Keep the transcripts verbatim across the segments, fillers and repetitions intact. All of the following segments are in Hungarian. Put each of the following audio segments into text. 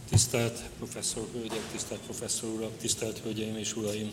Tisztelt professzor hölgyek, tisztelt professzor urak, tisztelt hölgyeim és uraim!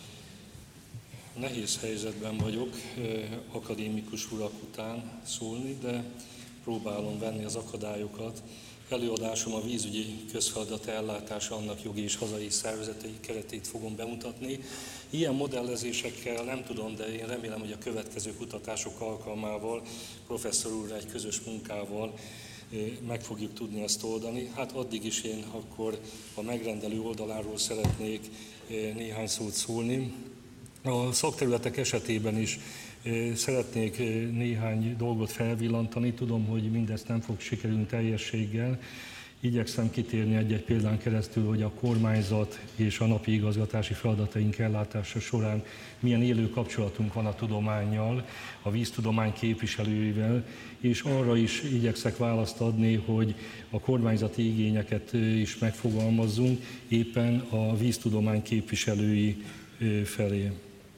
Nehéz helyzetben vagyok akadémikus urak után szólni, de próbálom venni az akadályokat. Előadásom a vízügyi közfeladat ellátása, annak jogi és hazai szervezetei keretét fogom bemutatni. Ilyen modellezésekkel nem tudom, de én remélem, hogy a következő kutatások alkalmával, professzor úrral egy közös munkával meg fogjuk tudni ezt oldani. Hát addig is én akkor a megrendelő oldaláról szeretnék néhány szót szólni. A szakterületek esetében is szeretnék néhány dolgot felvillantani. Tudom, hogy mindezt nem fog sikerülni teljességgel. Igyekszem kitérni egy-egy példán keresztül, hogy a kormányzat és a napi igazgatási feladataink ellátása során milyen élő kapcsolatunk van a tudománnyal, a víztudomány képviselőivel, és arra is igyekszek választ adni, hogy a kormányzati igényeket is megfogalmazzunk éppen a víztudomány képviselői felé.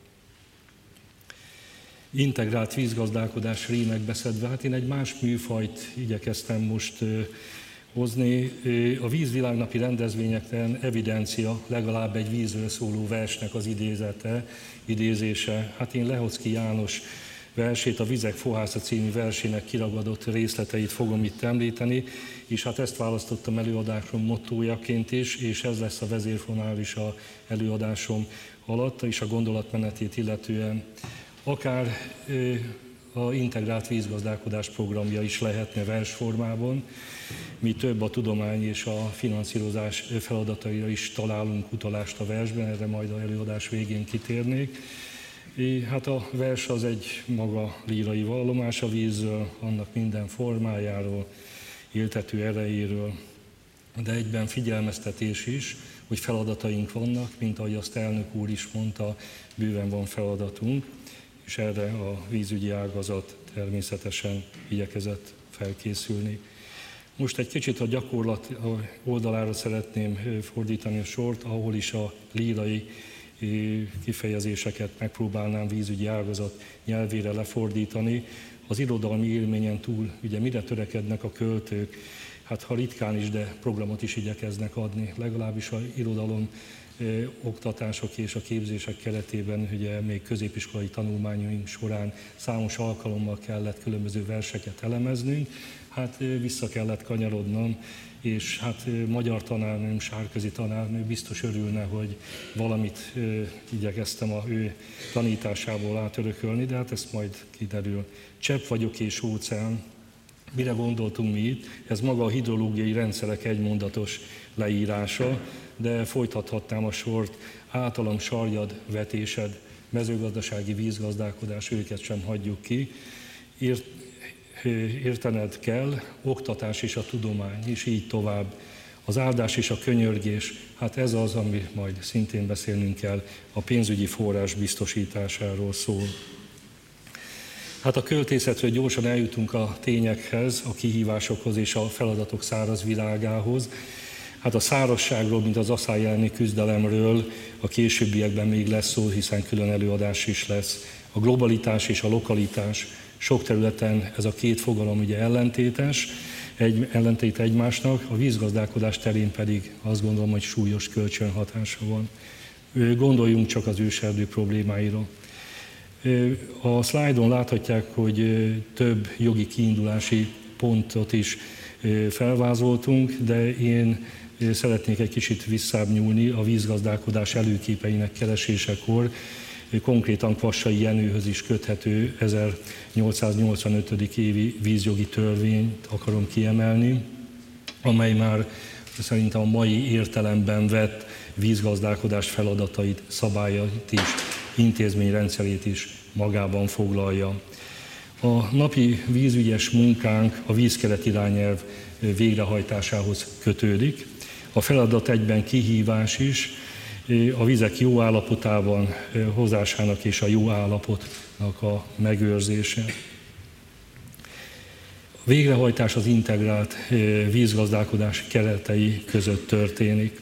Integrált vízgazdálkodás rémekbe szedve, hát én egy más műfajt igyekeztem most hozni. A vízvilágnapi rendezvényeken evidencia legalább egy vízről szóló versnek az idézete, idézése. Hát én Lehocki János versét, a Vizek Fohásza című versének kiragadott részleteit fogom itt említeni, és hát ezt választottam előadásom mottójaként is, és ez lesz a vezérfonál is a előadásom alatt, és a gondolatmenetét illetően. Akár a integrált vízgazdálkodás programja is lehetne versformában. Mi több a tudomány és a finanszírozás feladataira is találunk utalást a versben, erre majd az előadás végén kitérnék. Hát a vers az egy maga lírai vallomás a vízről, annak minden formájáról, éltető erejéről, de egyben figyelmeztetés is, hogy feladataink vannak, mint ahogy azt elnök úr is mondta, bőven van feladatunk, és erre a vízügyi ágazat természetesen igyekezett felkészülni. Most egy kicsit a gyakorlat oldalára szeretném fordítani a sort, ahol is a lírai kifejezéseket megpróbálnám vízügyi ágazat nyelvére lefordítani. Az irodalmi élményen túl ugye mire törekednek a költők? Hát ha ritkán is, de programot is igyekeznek adni, legalábbis az irodalom oktatások és a képzések keretében, ugye még középiskolai tanulmányaink során számos alkalommal kellett különböző verseket elemeznünk, hát vissza kellett kanyarodnom, és hát magyar tanárnőm, Sárközi tanárnő biztos örülne, hogy valamit igyekeztem a ő tanításából átörökölni, de hát ezt majd kiderül. Csepp vagyok és óceán. Mire gondoltunk mi itt? Ez maga a hidrológiai rendszerek egymondatos leírása, de folytathatnám a sort, általam sarjad, vetésed, mezőgazdasági vízgazdálkodás, őket sem hagyjuk ki. Ért, értened kell, oktatás és a tudomány, és így tovább. Az áldás és a könyörgés, hát ez az, ami majd szintén beszélnünk kell, a pénzügyi forrás biztosításáról szól. Hát a költészetről gyorsan eljutunk a tényekhez, a kihívásokhoz és a feladatok száraz világához. Hát a szárazságról, mint az asszály elleni küzdelemről a későbbiekben még lesz szó, hiszen külön előadás is lesz. A globalitás és a lokalitás, sok területen ez a két fogalom ugye ellentétes, egy, ellentét egymásnak, a vízgazdálkodás terén pedig azt gondolom, hogy súlyos kölcsönhatása van. Gondoljunk csak az őserdő problémáira. A szlájdon láthatják, hogy több jogi kiindulási pontot is felvázoltunk, de én szeretnék egy kicsit visszább nyúlni a vízgazdálkodás előképeinek keresésekor, konkrétan Kvassai Jenőhöz is köthető ezernyolcszáznyolcvanöt. évi vízjogi törvényt akarom kiemelni, amely már szerintem a mai értelemben vett vízgazdálkodás feladatait, szabályait is, intézményrendszerét is magában foglalja. A napi vízügyes munkánk a vízkeret irányelv végrehajtásához kötődik. A feladat egyben kihívás is, a vizek jó állapotában hozásának és a jó állapotnak a megőrzése. A végrehajtás az integrált vízgazdálkodás keretei között történik.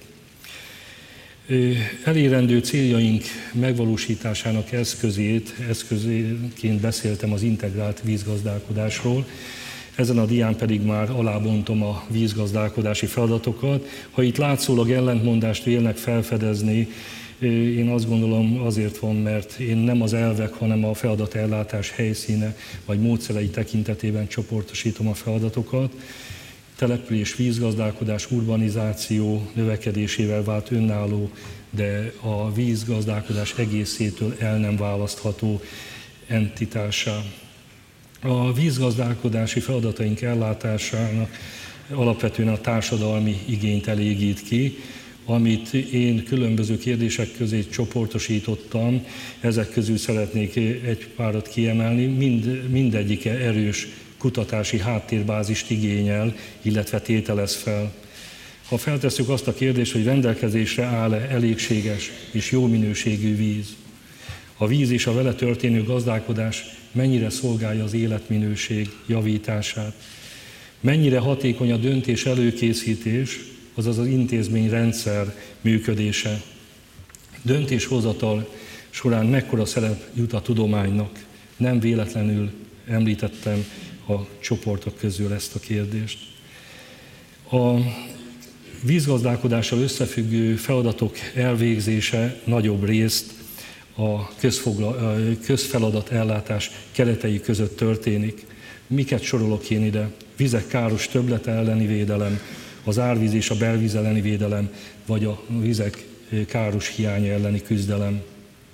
Elérendő céljaink megvalósításának eszközét, eszközéként beszéltem az integrált vízgazdálkodásról. Ezen a dián pedig már alábontom a vízgazdálkodási feladatokat. Ha itt látszólag ellentmondást vélnek felfedezni, én azt gondolom azért van, mert én nem az elvek, hanem a feladatellátás helyszíne vagy módszerei tekintetében csoportosítom a feladatokat. Település, vízgazdálkodás, urbanizáció növekedésével vált önálló, de a vízgazdálkodás egészétől el nem választható entitássá. A vízgazdálkodási feladataink ellátásának alapvetően a társadalmi igényt elégít ki, amit én különböző kérdések közé csoportosítottam, ezek közül szeretnék egy párat kiemelni, Mind, mindegyike erős kutatási háttérbázist igényel, illetve tételez fel. Ha feltesszük azt a kérdést, hogy rendelkezésre áll-e elégséges és jó minőségű víz, a víz és a vele történő gazdálkodás mennyire szolgálja az életminőség javítását, mennyire hatékony a döntés előkészítés, azaz az intézményrendszer működése. Döntéshozatal során mekkora szerep jut a tudománynak? Nem véletlenül említettem a csoportok közül ezt a kérdést. A vízgazdálkodással összefüggő feladatok elvégzése nagyobb részt a közfeladat ellátás keretei között történik. Miket sorolok én ide? Vizek káros többlete elleni védelem, az árvíz és a belvíz elleni védelem, vagy a vizek káros hiánya elleni küzdelem.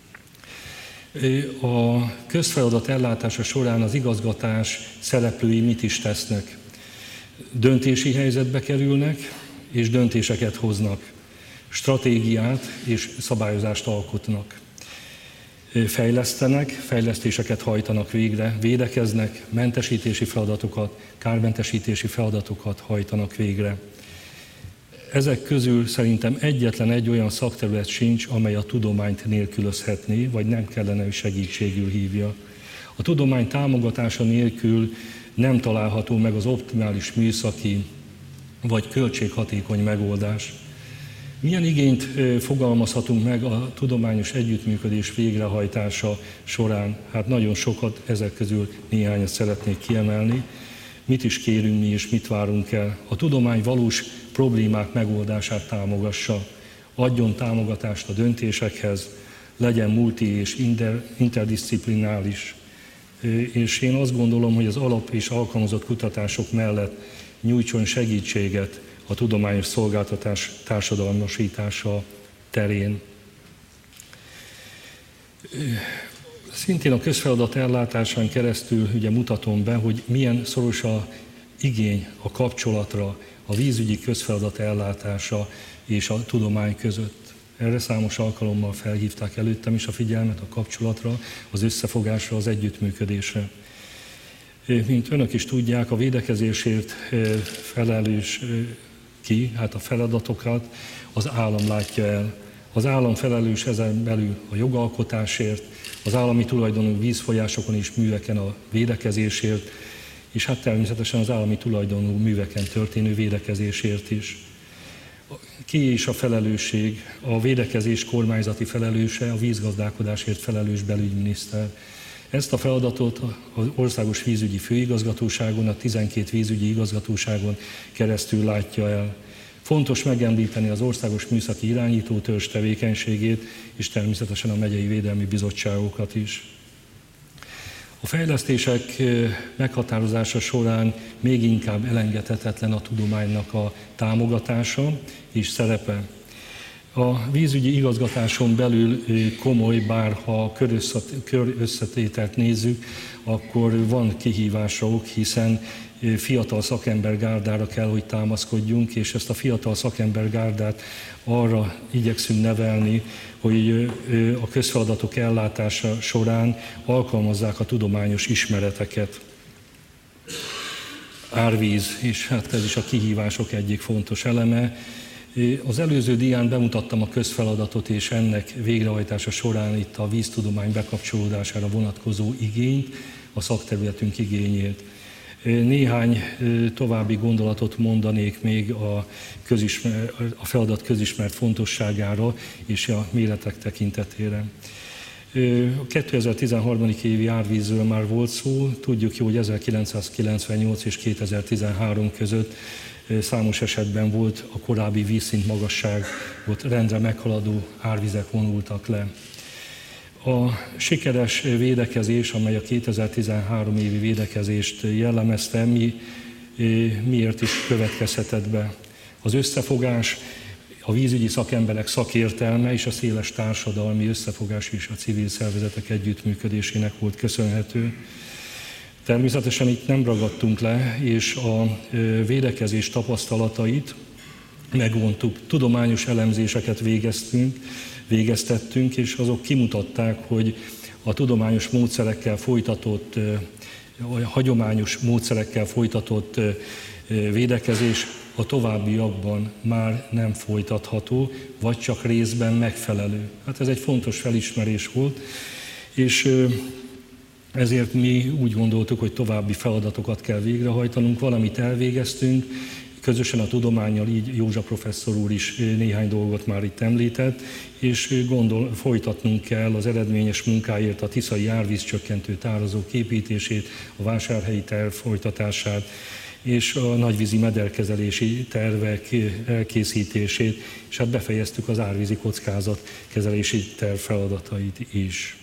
A közfeladat ellátása során az igazgatás szereplői mit is tesznek? Döntési helyzetbe kerülnek, és döntéseket hoznak. Stratégiát és szabályozást alkotnak. Fejlesztenek, fejlesztéseket hajtanak végre, védekeznek, mentesítési feladatokat, kármentesítési feladatokat hajtanak végre. Ezek közül szerintem egyetlen egy olyan szakterület sincs, amely a tudományt nélkülözhetné, vagy nem kellene, hogy segítségül hívja. A tudomány támogatása nélkül nem található meg az optimális műszaki vagy költséghatékony megoldás. Milyen igényt fogalmazhatunk meg a tudományos együttműködés végrehajtása során? Hát nagyon sokat, ezek közül néhányat szeretnék kiemelni. Mit is kérünk mi és mit várunk el? A tudomány valós problémák megoldását támogassa, adjon támogatást a döntésekhez, legyen multi és inter, interdisziplinális. És én azt gondolom, hogy az alap és alkalmazott kutatások mellett nyújtson segítséget a tudományos szolgáltatás társadalmasítása terén. Szintén a közfeladat ellátásán keresztül ugye mutatom be, hogy milyen szoros a igény a kapcsolatra, a vízügyi közfeladat ellátása és a tudomány között. Erre számos alkalommal felhívták előttem is a figyelmet a kapcsolatra, az összefogásra, az együttműködésre. Mint önök is tudják, a védekezésért felelős ki, hát a feladatokat az állam látja el. Az állam felelős ezen belül a jogalkotásért, az állami tulajdonú vízfolyásokon és műveken a védekezésért, és hát természetesen az állami tulajdonú műveken történő védekezésért is. Ki is a felelősség? A védekezés kormányzati felelőse, a vízgazdálkodásért felelős belügyminiszter. Ezt a feladatot az Országos Vízügyi Főigazgatóságon, a tizenkét vízügyi igazgatóságon keresztül látja el. Fontos megemlíteni az Országos Műszaki Irányítótörzs tevékenységét, és természetesen a megyei védelmi bizottságokat is. A fejlesztések meghatározása során még inkább elengedhetetlen a tudománynak a támogatása és szerepe. A vízügyi igazgatáson belül komoly, bár ha körösszetételt nézzük, akkor van kihívásra ok, hiszen fiatal szakembergárdára kell, hogy támaszkodjunk, és ezt a fiatal szakembergárdát arra igyekszünk nevelni, hogy a közfeladatok ellátása során alkalmazzák a tudományos ismereteket. Árvíz, és hát ez is a kihívások egyik fontos eleme. Az előző dián bemutattam a közfeladatot, és ennek végrehajtása során itt a víztudomány bekapcsolódására vonatkozó igényt, a szakterületünk igényét. Néhány további gondolatot mondanék még a, közismer, a feladat közismert fontosságára és a méretek tekintetére. kétezer-tizenhárom. évi árvízről már volt szó, tudjuk jó, hogy ezerkilencszázkilencvennyolc és kétezer-tizenhárom között számos esetben volt a korábbi vízszint magasságot rendre meghaladó árvizek vonultak le. A sikeres védekezés, amely a kétezer-tizenhárom évi védekezést jellemezte, mi, miért is következhetett be? Az összefogás, a vízügyi szakemberek szakértelme és a széles társadalmi összefogás és a civil szervezetek együttműködésének volt köszönhető. Természetesen itt nem ragadtunk le, és a védekezés tapasztalatait megvontuk. Tudományos elemzéseket végeztünk, végeztettünk, és azok kimutatták, hogy a tudományos módszerekkel folytatott, a hagyományos módszerekkel folytatott védekezés a továbbiakban már nem folytatható, vagy csak részben megfelelő. Hát ez egy fontos felismerés volt, és ezért mi úgy gondoltuk, hogy további feladatokat kell végrehajtanunk, valamit elvégeztünk, közösen a tudománnyal, így Józsa professzor úr is néhány dolgot már itt említett, és gondol, folytatnunk kell az eredményes munkáért a tiszai árvízcsökkentő tározók építését, a vásárhelyi terv folytatását, és a nagyvízi mederkezelési tervek elkészítését, és hát befejeztük az árvízi kockázatkezelési terv feladatait is.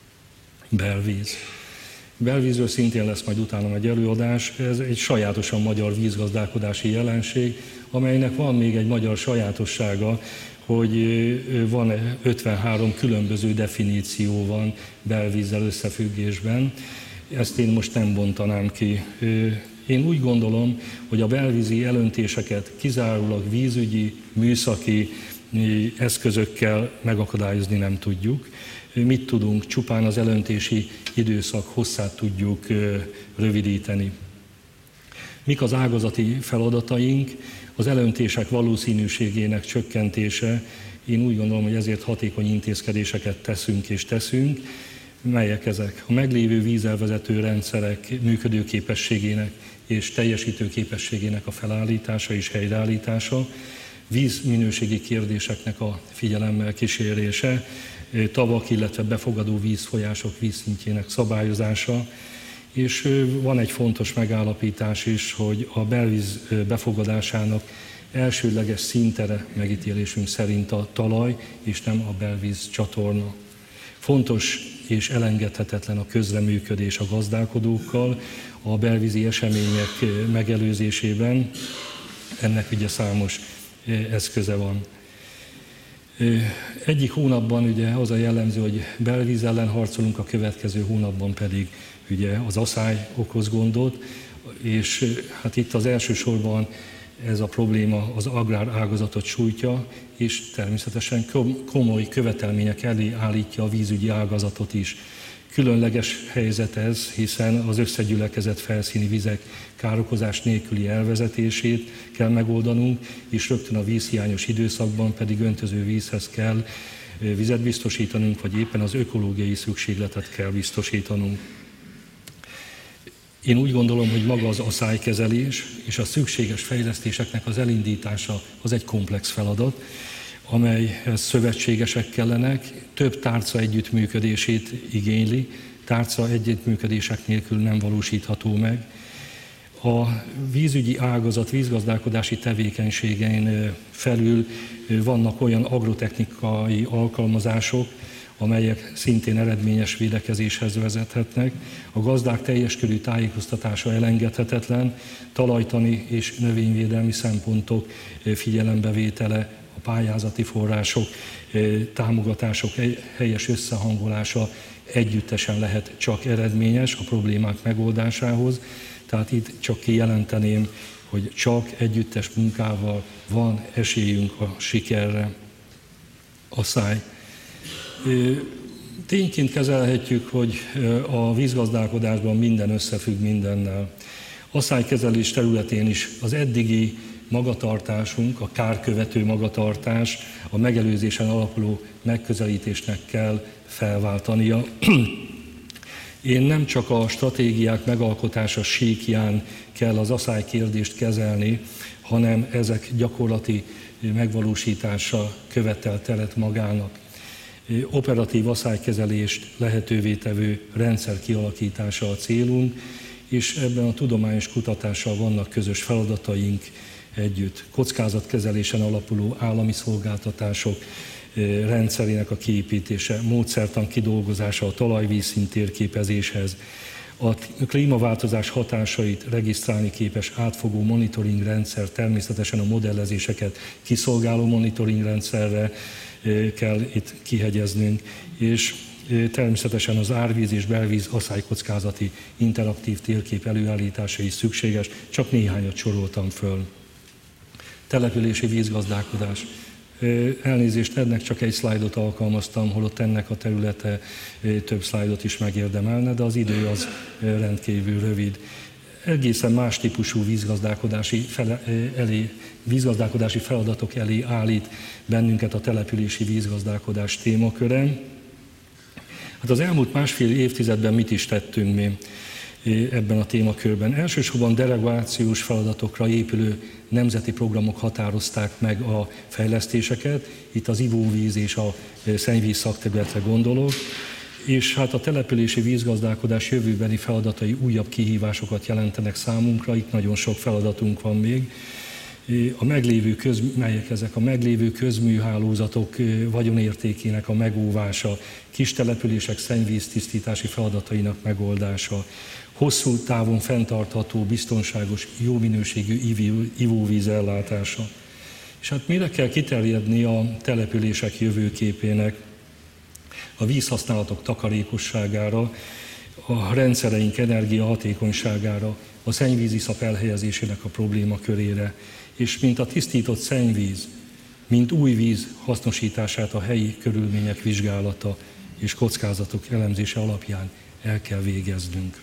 Belvíz. Belvízről szintén lesz majd utána egy előadás, ez egy sajátosan magyar vízgazdálkodási jelenség, amelynek van még egy magyar sajátossága, hogy van ötvenhárom különböző definíció van belvízzel összefüggésben. Ezt én most nem bontanám ki. Én úgy gondolom, hogy a belvízi elöntéseket kizárólag vízügyi, műszaki eszközökkel megakadályozni nem tudjuk. Mit tudunk? Csupán az elöntési időszak hosszát tudjuk rövidíteni. Mik az ágazati feladataink? Az elöntések valószínűségének csökkentése. Én úgy gondolom, hogy ezért hatékony intézkedéseket teszünk és teszünk. Melyek ezek? A meglévő vízelvezető rendszerek működőképességének és teljesítőképességének a felállítása és helyreállítása, vízminőségi kérdéseknek a figyelemmel kísérése, tavak, illetve befogadó vízfolyások vízszintjének szabályozása, és van egy fontos megállapítás is, hogy a belvíz befogadásának elsődleges szintere megítélésünk szerint a talaj, és nem a belvíz csatorna. Fontos és elengedhetetlen a közreműködés a gazdálkodókkal a belvízi események megelőzésében. Ennek ugye számos eszköze van. Egyik hónapban ugye az a jellemző, hogy belvíz ellen harcolunk, a következő hónapban pedig ugye az aszály okoz gondot, és hát itt az elsősorban ez a probléma az agrár ágazatot sújtja, és természetesen komoly követelmények elé állítja a vízügyi ágazatot is. Különleges helyzet ez, hiszen az összegyülekezett felszíni vizek károkozás nélküli elvezetését kell megoldanunk, és rögtön a vízhiányos időszakban pedig öntöző vízhez kell vizet biztosítanunk, vagy éppen az ökológiai szükségletet kell biztosítanunk. Én úgy gondolom, hogy maga az aszálykezelés és a szükséges fejlesztéseknek az elindítása az egy komplex feladat, amelyhez szövetségesek kellenek, több tárca együttműködését igényli, tárca együttműködések nélkül nem valósítható meg. A vízügyi ágazat vízgazdálkodási tevékenységein felül vannak olyan agrotechnikai alkalmazások, amelyek szintén eredményes védekezéshez vezethetnek. A gazdák teljes körű tájékoztatása elengedhetetlen, talajtani és növényvédelmi szempontok figyelembevétele, a pályázati források, támogatások helyes összehangolása együttesen lehet csak eredményes a problémák megoldásához. Tehát itt csak kijelenteném, hogy csak együttes munkával van esélyünk a sikerre. Aszály. Tényként kezelhetjük, hogy a vízgazdálkodásban minden összefügg mindennel. Aszálykezelés területén is az eddigi magatartásunk, a kárkövető magatartás, a megelőzésen alapuló megközelítésnek kell felváltania. Én nem csak a stratégiák megalkotása síkján kell az aszálykérdést kezelni, hanem ezek gyakorlati megvalósítása követel teret magának. operatív asszálykezelést lehetővé tevő rendszer kialakítása a célunk, és ebben a tudományos kutatással vannak közös feladataink együtt. Kockázatkezelésen alapuló állami szolgáltatások rendszerének a kiépítése, módszertan kidolgozása a talajvízszint térképezéshez, a klímaváltozás hatásait regisztrálni képes átfogó monitoring rendszer, természetesen a modellezéseket kiszolgáló monitoring rendszerre kell itt kihegyeznünk, és természetesen az árvíz és belvíz asszálykockázati interaktív térkép előállítása is szükséges, csak néhányat soroltam föl. Települési vízgazdálkodás. Elnézést, ennek csak egy szlájdot alkalmaztam, holott ennek a területe több szlájdot is megérdemelne, de az idő az rendkívül rövid. Egészen más típusú vízgazdálkodási, fele, elé, vízgazdálkodási feladatok elé állít bennünket a települési vízgazdálkodás témaköre. Hát az elmúlt másfél évtizedben mit is tettünk mi ebben a témakörben? Elsősorban derogációs feladatokra épülő nemzeti programok határozták meg a fejlesztéseket, itt az ivóvíz és a szennyvíz szakterületre gondolok, és hát a települési vízgazdálkodás jövőbeni feladatai újabb kihívásokat jelentenek számunkra, itt nagyon sok feladatunk van még. A meglévő köz, melyek ezek a meglévő közműhálózatok vagyonértékének a megóvása, kis települések szennyvíztisztítási feladatainak megoldása, hosszú távon fenntartható, biztonságos, jó minőségű ivóvíz ellátása. És hát mire kell kiterjedni a települések jövőképének? A vízhasználatok takarékosságára, a rendszereink energiahatékonyságára, a szennyvíziszap elhelyezésének a problémakörére, és mint a tisztított szennyvíz, mint új víz hasznosítását a helyi körülmények vizsgálata és kockázatok elemzése alapján el kell végeznünk.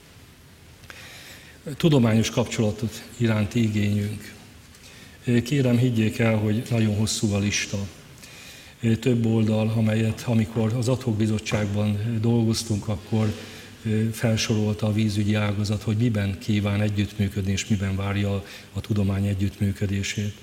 Tudományos kapcsolatot iránti igényünk. Kérem, higgyék el, hogy nagyon hosszú a lista. Több oldal, amelyet amikor az ad hoc bizottságban dolgoztunk, akkor felsorolta a vízügyi ágazat, hogy miben kíván együttműködni, és miben várja a, a tudomány együttműködését.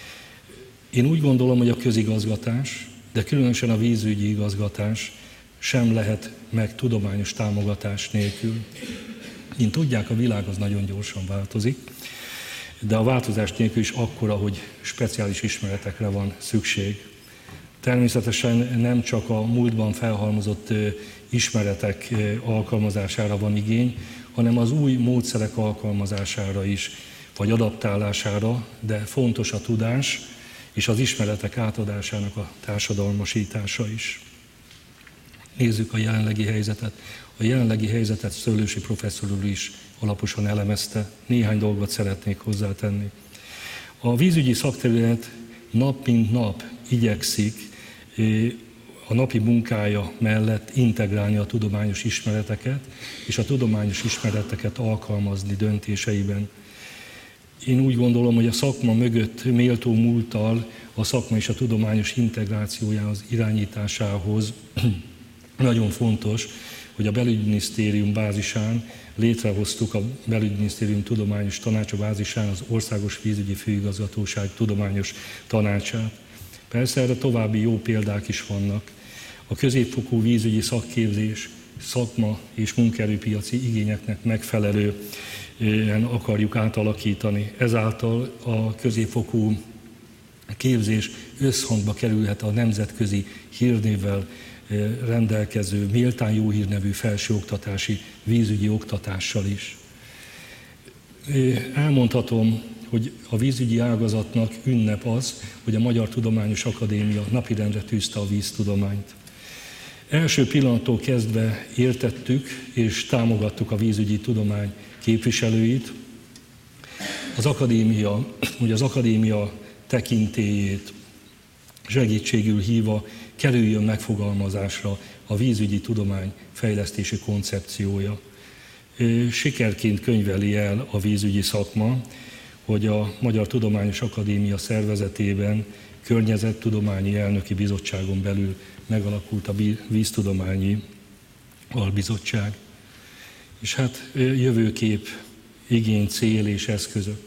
Én úgy gondolom, hogy a közigazgatás, de különösen a vízügyi igazgatás sem lehet meg tudományos támogatás nélkül. Mint tudják, a világ az nagyon gyorsan változik, de a változás nélkül is akkora, hogy speciális ismeretekre van szükség. Természetesen nem csak a múltban felhalmozott ismeretek alkalmazására van igény, hanem az új módszerek alkalmazására is, vagy adaptálására, de fontos a tudás és az ismeretek átadásának a társadalmasítása is. Nézzük a jelenlegi helyzetet. A jelenlegi helyzetet Szőlősi professzor úr is alaposan elemezte. Néhány dolgot szeretnék hozzátenni. A vízügyi szakterület nap mint nap igyekszik a napi munkája mellett integrálni a tudományos ismereteket, és a tudományos ismereteket alkalmazni döntéseiben. Én úgy gondolom, hogy a szakma mögött méltó múlttal a szakma és a tudományos integrációjához, irányításához nagyon fontos, hogy a Belügyminisztérium bázisán létrehoztuk a Belügyminisztérium Tudományos Tanácsa bázisán az Országos Vízügyi Főigazgatóság Tudományos Tanácsát. Persze erre további jó példák is vannak. A középfokú vízügyi szakképzés, szakma és munkaerőpiaci igényeknek megfelelően akarjuk átalakítani. Ezáltal a középfokú képzés összhangba kerülhet a nemzetközi hírnévvel rendelkező, méltán jó hírnevű felsőoktatási vízügyi oktatással is. Elmondhatom, hogy a vízügyi ágazatnak ünnep az, hogy a Magyar Tudományos Akadémia napirendre tűzte a víztudományt. Első pillanattól kezdve értettük és támogattuk a vízügyi tudomány képviselőit. Az akadémia, ugye az akadémia tekintélyét segítségül hívva kerüljön megfogalmazásra a vízügyi tudomány fejlesztési koncepciója. Sikerként könyveli el a vízügyi szakma, hogy a Magyar Tudományos Akadémia szervezetében környezettudományi elnöki bizottságon belül megalakult a víztudományi albizottság. És hát jövőkép, igény, cél és eszközök.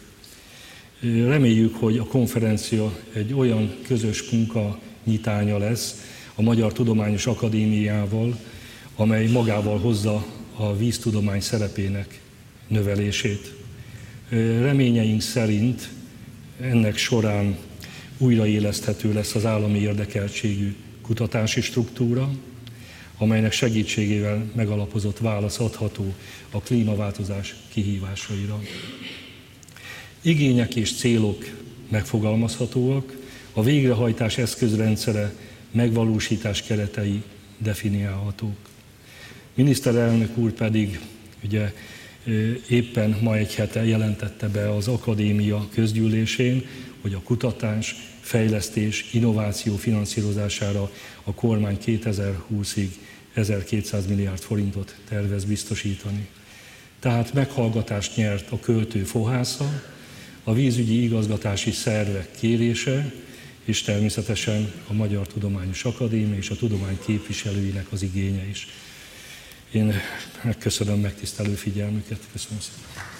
Reméljük, hogy a konferencia egy olyan közös munka nyitánya lesz, a Magyar Tudományos Akadémiával, amely magával hozza a víztudomány szerepének növelését. Reményeink szerint ennek során újraéleszthető lesz az állami érdekeltségű kutatási struktúra, amelynek segítségével megalapozott válasz adható a klímaváltozás kihívásaira. Igények és célok megfogalmazhatóak, a végrehajtás eszközrendszere, megvalósítás keretei definiálhatók. Miniszterelnök úr pedig ugye éppen ma egy hete jelentette be az akadémia közgyűlésén, hogy a kutatás, fejlesztés, innováció finanszírozására a kormány kétezer-húszig ezerkétszáz milliárd forintot tervez biztosítani. Tehát meghallgatást nyert a költő fohásza, a vízügyi igazgatási szervek kérése, és természetesen a Magyar Tudományos Akadémia és a tudomány képviselőinek az igénye is. Én megköszönöm megtisztelő figyelmüket. Köszönöm szépen.